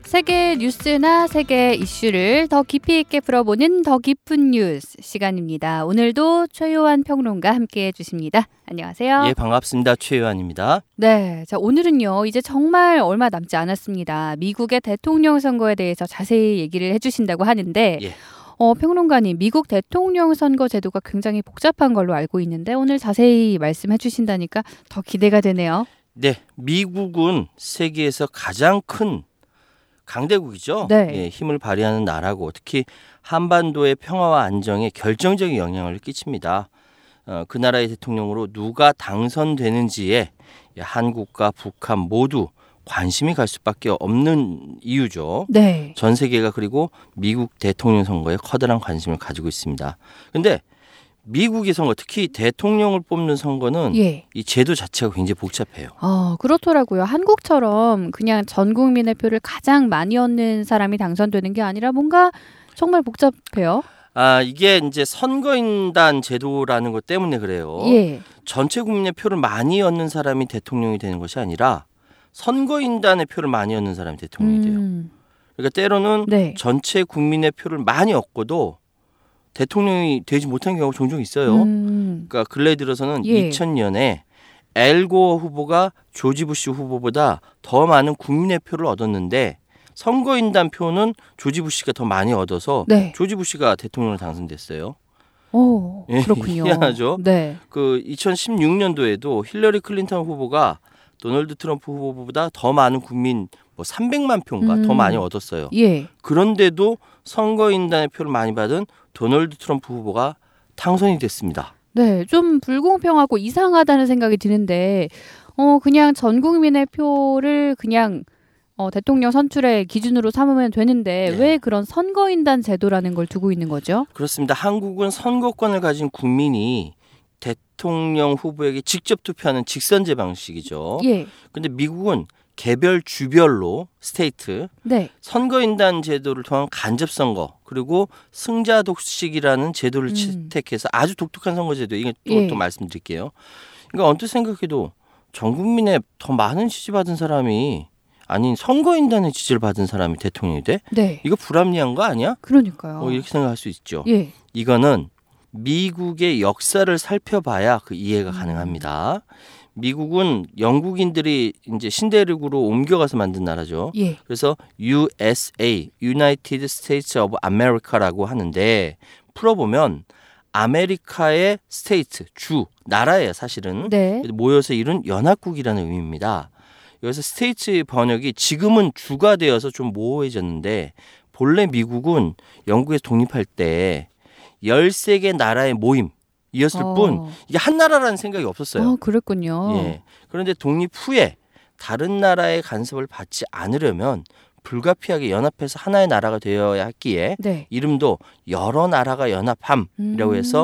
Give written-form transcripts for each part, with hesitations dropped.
세계 뉴스나 세계 이슈를 더 깊이 있게 풀어보는 더 깊은 뉴스 시간입니다. 오늘도 최요한 평론가 함께해 주십니다. 안녕하세요. 예, 반갑습니다. 최요한입니다. 네, 자 오늘은요 이제 정말 얼마 남지 않았습니다. 미국의 대통령 선거에 대해서 자세히 얘기를 해주신다고 하는데 예. 평론가님, 미국 대통령 선거 제도가 굉장히 복잡한 걸로 알고 있는데 오늘 자세히 말씀해 주신다니까 더 기대가 되네요. 네, 미국은 세계에서 가장 큰 강대국이죠. 네. 예, 힘을 발휘하는 나라고 특히 한반도의 평화와 안정에 결정적인 영향을 끼칩니다. 그 나라의 대통령으로 누가 당선되는지에 한국과 북한 모두 관심이 갈 수밖에 없는 이유죠. 네. 전 세계가 그리고 미국 대통령 선거에 커다란 관심을 가지고 있습니다. 그런데 미국의 선거, 특히 대통령을 뽑는 선거는 예. 이 제도 자체가 굉장히 복잡해요. 그렇더라고요. 한국처럼 그냥 전 국민의 표를 가장 많이 얻는 사람이 당선되는 게 아니라 뭔가 정말 복잡해요. 이게 이제 선거인단 제도라는 것 때문에 그래요. 예. 전체 국민의 표를 많이 얻는 사람이 대통령이 되는 것이 아니라 선거인단의 표를 많이 얻는 사람이 대통령이 돼요. 그러니까 때로는 네. 전체 국민의 표를 많이 얻고도 대통령이 되지 못한 경우가 종종 있어요. 그러니까 근래 들어서는 예. 2000년에 엘고어 후보가 조지 부시 후보보다 더 많은 국민의 표를 얻었는데 선거인단 표는 조지 부시가 더 많이 얻어서 네. 조지 부시가 대통령으로 당선됐어요. 오, 예, 그렇군요. 희한하죠. 네. 그 2016년도에도 힐러리 클린턴 후보가 도널드 트럼프 후보보다 더 많은 국민 300만 표인가 더 많이 얻었어요. 예. 그런데도 선거인단의 표를 많이 받은 도널드 트럼프 후보가 당선이 됐습니다. 네, 좀 불공평하고 이상하다는 생각이 드는데 그냥 전 국민의 표를 그냥 대통령 선출의 기준으로 삼으면 되는데 네. 왜 그런 선거인단 제도라는 걸 두고 있는 거죠? 그렇습니다. 한국은 선거권을 가진 국민이 대통령 후보에게 직접 투표하는 직선제 방식이죠. 예. 근데 미국은 개별 주별로 스테이트 네. 선거인단 제도를 통한 간접선거 그리고 승자 독식이라는 제도를 채택해서 아주 독특한 선거제도 이게 또 말씀드릴게요. 그러니까 언뜻 생각해도 전 국민의 더 많은 지지받은 사람이 아닌 선거인단의 지지를 받은 사람이 대통령이 돼? 네. 이거 불합리한 거 아니야? 그러니까요. 이렇게 생각할 수 있죠. 예. 이거는 미국의 역사를 살펴봐야 그 이해가 가능합니다. 미국은 영국인들이 이제 신대륙으로 옮겨가서 만든 나라죠. 예. 그래서 USA, United States of America라고 하는데 풀어보면 아메리카의 스테이트, 주, 나라예요 사실은. 네. 모여서 이룬 연합국이라는 의미입니다. 여기서 스테이트 번역이 지금은 주가 되어서 좀 모호해졌는데 본래 미국은 영국에서 독립할 때 13개 나라의 모임이었을 뿐 이게 한 나라라는 생각이 없었어요. 그랬군요. 예. 그런데 독립 후에 다른 나라의 간섭을 받지 않으려면 불가피하게 연합해서 하나의 나라가 되어야 했기에 네. 이름도 여러 나라가 연합함이라고 해서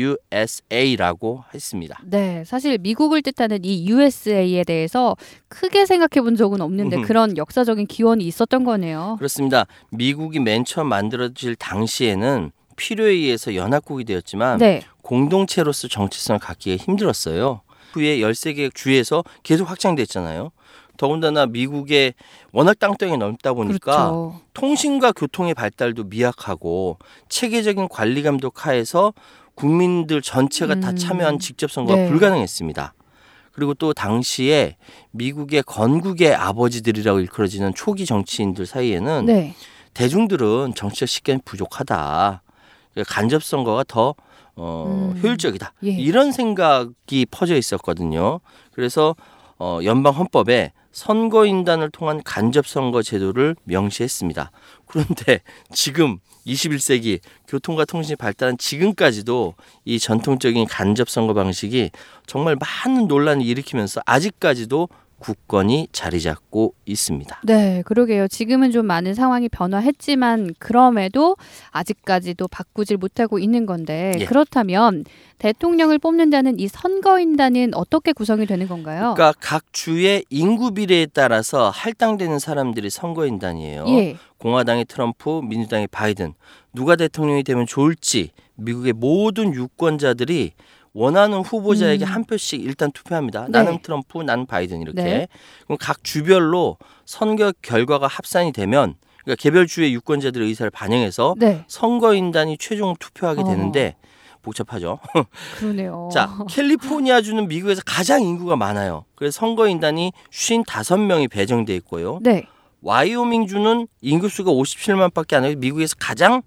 USA라고 했습니다. 네, 사실 미국을 뜻하는 이 USA에 대해서 크게 생각해 본 적은 없는데 그런 역사적인 기원이 있었던 거네요. 그렇습니다. 미국이 맨 처음 만들어질 당시에는 필요에 의해서 연합국이 되었지만 네. 공동체로서 정체성을 갖기가 힘들었어요. 후에 13개 주에서 계속 확장됐잖아요. 더군다나 미국의 워낙 땅덩이 넓다 보니까 그렇죠. 통신과 교통의 발달도 미약하고 체계적인 관리 감독 하에서 국민들 전체가 다 참여한 직접 선거가 네. 불가능했습니다. 그리고 또 당시에 미국의 건국의 아버지들이라고 일컬어지는 초기 정치인들 사이에는 네. 대중들은 정치적 식견이 부족하다. 간접 선거가 더 효율적이다. 예. 이런 생각이 퍼져 있었거든요. 그래서 연방 헌법에 선거인단을 통한 간접선거 제도를 명시했습니다. 그런데 지금 21세기 교통과 통신이 발달한 지금까지도 이 전통적인 간접선거 방식이 정말 많은 논란을 일으키면서 아직까지도 국권이 자리 잡고 있습니다. 네, 그러게요. 지금은 좀 많은 상황이 변화했지만 그럼에도 아직까지도 바꾸질 못하고 있는 건데 예. 그렇다면 대통령을 뽑는다는 이 선거인단은 어떻게 구성이 되는 건가요? 그러니까 각 주의 인구 비례에 따라서 할당되는 사람들이 선거인단이에요. 예. 공화당의 트럼프, 민주당의 바이든 누가 대통령이 되면 좋을지 미국의 모든 유권자들이 원하는 후보자에게 한 표씩 일단 투표합니다. 네. 나는 트럼프, 나는 바이든 이렇게. 네. 그럼 각 주별로 선거 결과가 합산이 되면 그러니까 개별 주의 유권자들의 의사를 반영해서 네. 선거인단이 최종 투표하게 되는데 복잡하죠. 그러네요. 자, 캘리포니아주는 미국에서 가장 인구가 많아요. 그래서 선거인단이 55명이 배정돼 있고요. 네. 와이오밍주는 인구수가 57만밖에 안 해요. 미국에서 가장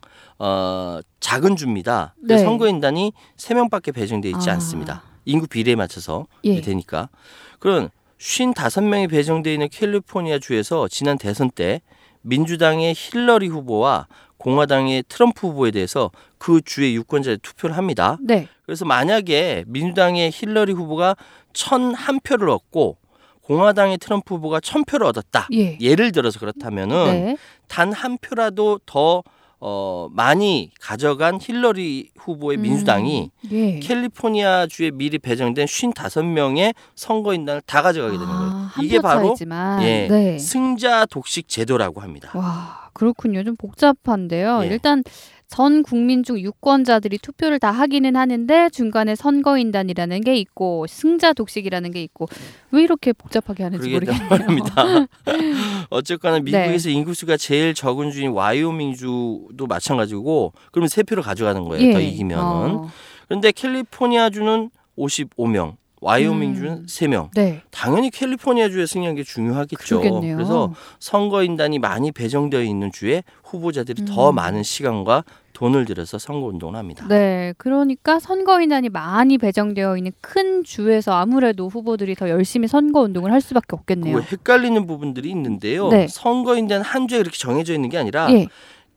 작은 주입니다. 그래서 네. 선거인단이 3명밖에 배정돼 있지 않습니다. 인구 비례에 맞춰서 예. 되니까. 그럼 55명이 배정돼 있는 캘리포니아 주에서 지난 대선 때 민주당의 힐러리 후보와 공화당의 트럼프 후보에 대해서 그 주의 유권자들이 투표를 합니다. 네. 그래서 만약에 민주당의 힐러리 후보가 1,001표를 얻고 공화당의 트럼프 후보가 1,000표를 얻었다. 예. 예를 들어서 그렇다면은 네. 단 한 표라도 더 많이 가져간 힐러리 후보의 민주당이 예. 캘리포니아 주에 미리 배정된 55명의 선거인단을 다 가져가게 되는 거예요. 한 이게 표 바로 차이지만. 예, 네. 승자 독식 제도라고 합니다. 와, 그렇군요. 좀 복잡한데요. 예. 일단 전 국민 중 유권자들이 투표를 다 하기는 하는데 중간에 선거인단이라는 게 있고 승자 독식이라는 게 있고 왜 이렇게 복잡하게 하는지 모르겠네요. 말입니다. 어쨌거나 미국에서 인구수가 제일 적은 주인 와이오밍주도 마찬가지고 그러면 3표를 가져가는 거예요. 예. 더 이기면은. 그런데 캘리포니아주는 55명, 와이오밍주는 3명. 네. 당연히 캘리포니아주에 승리한 게 중요하겠죠. 그러겠네요. 그래서 선거인단이 많이 배정되어 있는 주에 후보자들이 더 많은 시간과 돈을 들여서 선거운동을 합니다. 네, 그러니까 선거인단이 많이 배정되어 있는 큰 주에서 아무래도 후보들이 더 열심히 선거운동을 할 수밖에 없겠네요. 그 헷갈리는 부분들이 있는데요. 네. 선거인단 한 주에 그렇게 정해져 있는 게 아니라 예.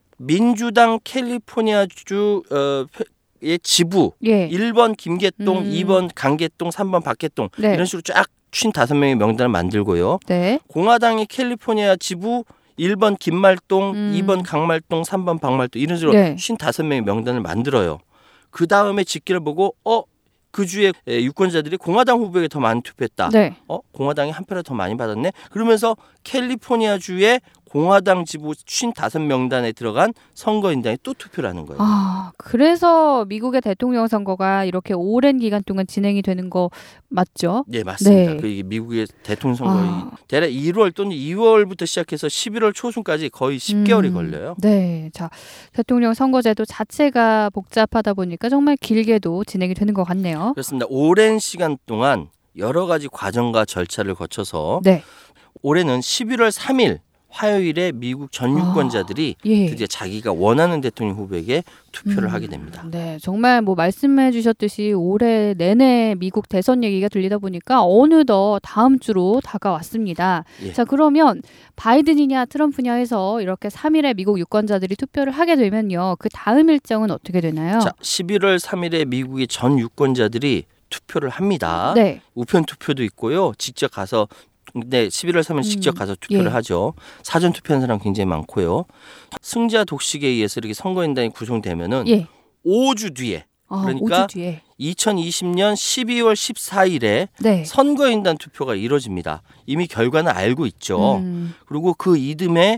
민주당 캘리포니아주 의 지부 예. 1번 김계동, 2번 강계동, 3번 박계동 네. 이런 식으로 쫙 55명의 명단을 만들고요. 네. 공화당의 캘리포니아 지부 1번 김말동, 2번 강말동, 3번 박말동 이런 식으로 네. 55명의 명단을 만들어요. 그 다음에 집계를 보고 그 주에 유권자들이 공화당 후보에게 더 많이 투표했다. 네. 공화당이 한 표를 더 많이 받았네. 그러면서 캘리포니아 주의 공화당 지부 55명단에 들어간 선거인단이 또 투표를 하는 거예요. 아, 그래서 미국의 대통령 선거가 이렇게 오랜 기간 동안 진행이 되는 거 맞죠? 네, 맞습니다. 네. 그 미국의 대통령 선거가 대략 1월 또는 2월부터 시작해서 11월 초순까지 거의 10개월이 걸려요. 네. 자, 대통령 선거제도 자체가 복잡하다 보니까 정말 길게도 진행이 되는 것 같네요. 그렇습니다. 오랜 시간 동안 여러 가지 과정과 절차를 거쳐서 네. 올해는 11월 3일 화요일에 미국 전 유권자들이 예. 드디어 자기가 원하는 대통령 후보에게 투표를 하게 됩니다. 네, 정말 뭐 말씀해 주셨듯이 올해 내내 미국 대선 얘기가 들리다 보니까 어느덧 다음 주로 다가왔습니다. 예. 자, 그러면 바이든이냐 트럼프냐 해서 이렇게 3일에 미국 유권자들이 투표를 하게 되면요. 그 다음 일정은 어떻게 되나요? 자, 11월 3일에 미국의 전 유권자들이 투표를 합니다. 네. 우편 투표도 있고요. 직접 가서 근데 11월 3일 직접 가서 투표를 예. 하죠. 사전 투표하는 사람 굉장히 많고요. 승자 독식에 의해서 이렇게 선거인단이 구성되면은 예. 5주 뒤에 그러니까 5주 뒤에. 2020년 12월 14일에 네. 선거인단 투표가 이뤄집니다. 이미 결과는 알고 있죠. 그리고 그 이듬해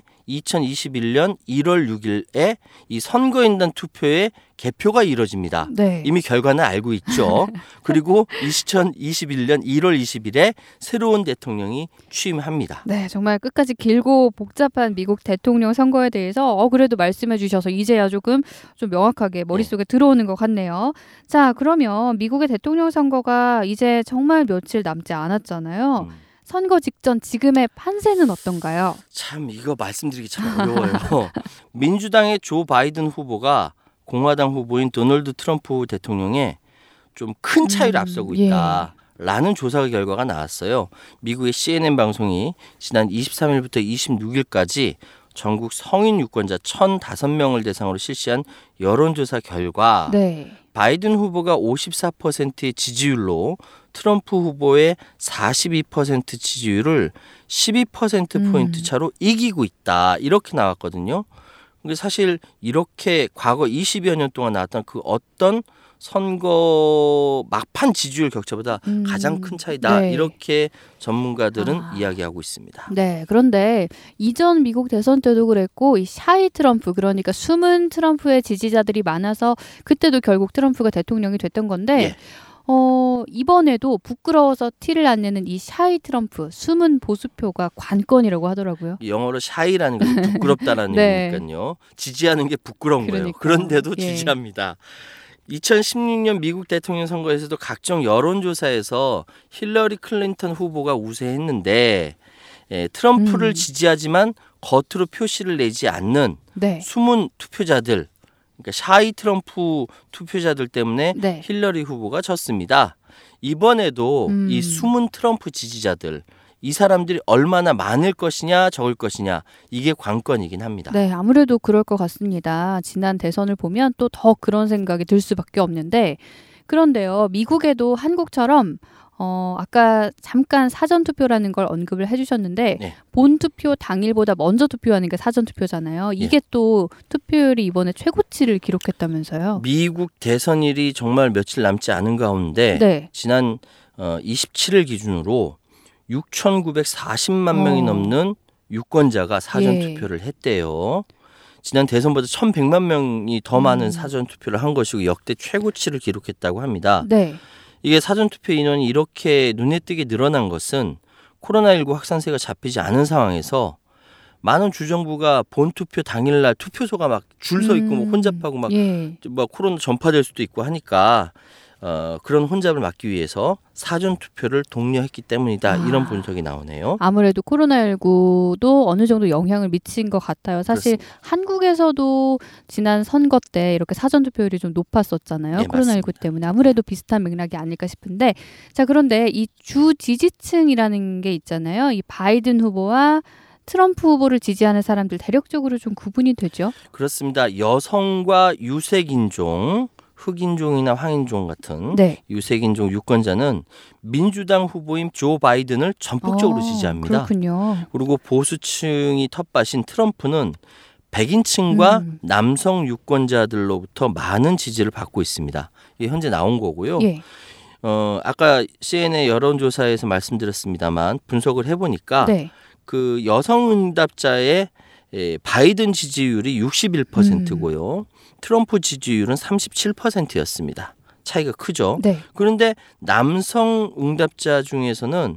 2021년 1월 6일에 이 선거인단 투표의 개표가 이뤄집니다. 네. 이미 결과는 알고 있죠. 그리고 2021년 1월 20일에 새로운 대통령이 취임합니다. 네, 정말 끝까지 길고 복잡한 미국 대통령 선거에 대해서 그래도 말씀해 주셔서 이제야 조금 좀 명확하게 머릿속에 들어오는 것 같네요. 자, 그러면 미국의 대통령 선거가 이제 정말 며칠 남지 않았잖아요. 선거 직전 지금의 판세는 어떤가요? 참 이거 말씀드리기 참 어려워요. 민주당의 조 바이든 후보가 공화당 후보인 도널드 트럼프 대통령에 좀 큰 차이를 앞서고 있다. 라는 조사 결과가 나왔어요. 미국의 CNN 방송이 지난 23일부터 26일까지 전국 성인 유권자 1,005명을 대상으로 실시한 여론조사 결과 네. 바이든 후보가 54%의 지지율로 트럼프 후보의 42% 지지율을 12%포인트 차로 이기고 있다. 이렇게 나왔거든요. 근데 사실 이렇게 과거 20여 년 동안 나왔던 그 어떤 선거 막판 지지율 격차보다 가장 큰 차이다. 네. 이렇게 전문가들은 이야기하고 있습니다. 네, 그런데 이전 미국 대선 때도 그랬고 이 샤이 트럼프 그러니까 숨은 트럼프의 지지자들이 많아서 그때도 결국 트럼프가 대통령이 됐던 건데 예. 이번에도 부끄러워서 티를 안 내는 이 샤이 트럼프, 숨은 보수표가 관건이라고 하더라고요. 영어로 샤이라는 것은 부끄럽다라는 네. 얘기니까요. 지지하는 게 부끄러운 거예요. 그러니까요. 그런데도 예. 지지합니다. 2016년 미국 대통령 선거에서도 각종 여론조사에서 힐러리 클린턴 후보가 우세했는데 트럼프를 지지하지만 겉으로 표시를 내지 않는 네. 숨은 투표자들, 그러니까 샤이 트럼프 투표자들 때문에 네. 힐러리 후보가 졌습니다. 이번에도 이 숨은 트럼프 지지자들, 이 사람들이 얼마나 많을 것이냐 적을 것이냐, 이게 관건이긴 합니다. 네, 아무래도 그럴 것 같습니다. 지난 대선을 보면 또 더 그런 생각이 들 수밖에 없는데, 그런데요, 미국에도 한국처럼 아까 잠깐 사전투표라는 걸 언급을 해주셨는데 네. 본투표 당일보다 먼저 투표하는 게 사전투표잖아요. 이게 또 투표율이 이번에 최고치를 기록했다면서요. 미국 대선일이 정말 며칠 남지 않은 가운데 네. 지난 27일 기준으로 6,940만 명이 넘는 유권자가 사전투표를 했대요. 지난 대선보다 1,100만 명이 더 많은 사전투표를 한 것이고 역대 최고치를 기록했다고 합니다. 네. 이게 사전투표 인원이 이렇게 눈에 띄게 늘어난 것은 코로나19 확산세가 잡히지 않은 상황에서 많은 주정부가 본투표 당일날 투표소가 막 줄 서 있고 뭐 혼잡하고 막 코로나 전파될 수도 있고 하니까 그런 혼잡을 막기 위해서 사전투표를 독려했기 때문이다. 이런 분석이 나오네요. 아무래도 코로나19도 어느 정도 영향을 미친 것 같아요. 사실 그렇습니다. 한국에서도 지난 선거 때 이렇게 사전투표율이 좀 높았었잖아요. 네, 코로나19 맞습니다. 때문에. 아무래도 비슷한 맥락이 아닐까 싶은데, 자, 그런데 이 주 지지층이라는 게 있잖아요. 이 바이든 후보와 트럼프 후보를 지지하는 사람들 대략적으로 좀 구분이 되죠? 그렇습니다. 여성과 유색인종, 흑인종이나 황인종 같은 유색인종 유권자는 민주당 후보인 조 바이든을 전폭적으로 지지합니다. 그렇군요. 그리고 보수층이 텃밭인 트럼프는 백인층과 남성 유권자들로부터 많은 지지를 받고 있습니다. 이게 현재 나온 거고요. 예. 아까 CNN 여론조사에서 말씀드렸습니다만 분석을 해보니까 그 여성 응답자의 바이든 지지율이 61%고요. 트럼프 지지율은 37%였습니다. 차이가 크죠. 그런데 남성 응답자 중에서는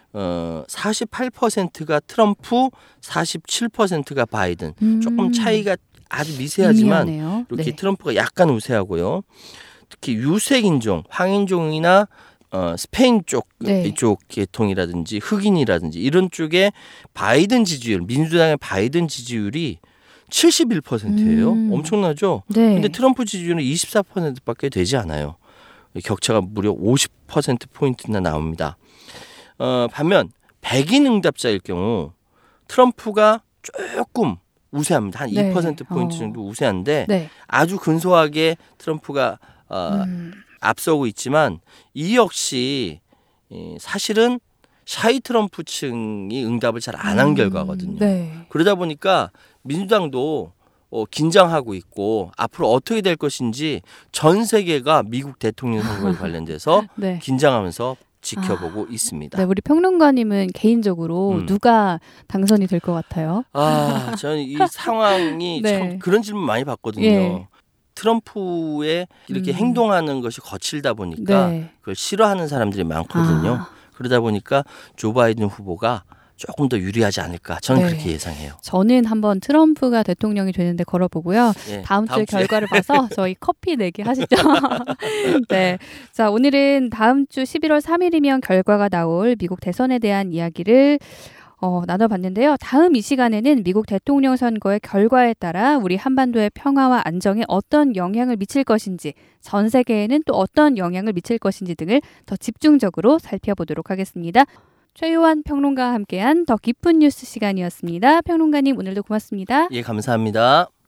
48%가 트럼프, 47%가 바이든. 조금 차이가 아주 미세하지만 이렇게 트럼프가 약간 우세하고요. 특히 유색인종, 황인종이나 스페인 쪽 이쪽 계통이라든지 흑인이라든지 이런 쪽에 바이든 지지율, 민주당의 바이든 지지율이 71%예요. 엄청나죠? 근데 트럼프 지지율은 24%밖에 되지 않아요. 격차가 무려 50%포인트나 나옵니다. 반면 백인 응답자일 경우 트럼프가 조금 우세합니다. 한 2%포인트 정도 우세한데 아주 근소하게 트럼프가 앞서고 있지만 이 역시 사실은 샤이 트럼프층이 응답을 잘 안 한 결과거든요. 그러다 보니까 민주당도 긴장하고 있고 앞으로 어떻게 될 것인지 전 세계가 미국 대통령 선거에 관련돼서 긴장하면서 지켜보고 있습니다. 우리 평론가님은 개인적으로 누가 당선이 될 것 같아요? 저는 이 상황이 참 그런 질문 많이 받거든요. 트럼프의 이렇게 행동하는 것이 거칠다 보니까 그걸 싫어하는 사람들이 많거든요. 그러다 보니까 조 바이든 후보가 조금 더 유리하지 않을까 저는 그렇게 예상해요. 저는 한번 트럼프가 대통령이 되는데 걸어보고요. 다음 주에 결과를 봐서 저희 커피 내기 하시죠. 자, 오늘은 다음 주 11월 3일이면 결과가 나올 미국 대선에 대한 이야기를 나눠봤는데요. 다음 이 시간에는 미국 대통령 선거의 결과에 따라 우리 한반도의 평화와 안정에 어떤 영향을 미칠 것인지, 전 세계에는 또 어떤 영향을 미칠 것인지 등을 더 집중적으로 살펴보도록 하겠습니다. 최요한 평론가와 함께한 더 깊은 뉴스 시간이었습니다. 평론가님 오늘도 고맙습니다. 예, 감사합니다.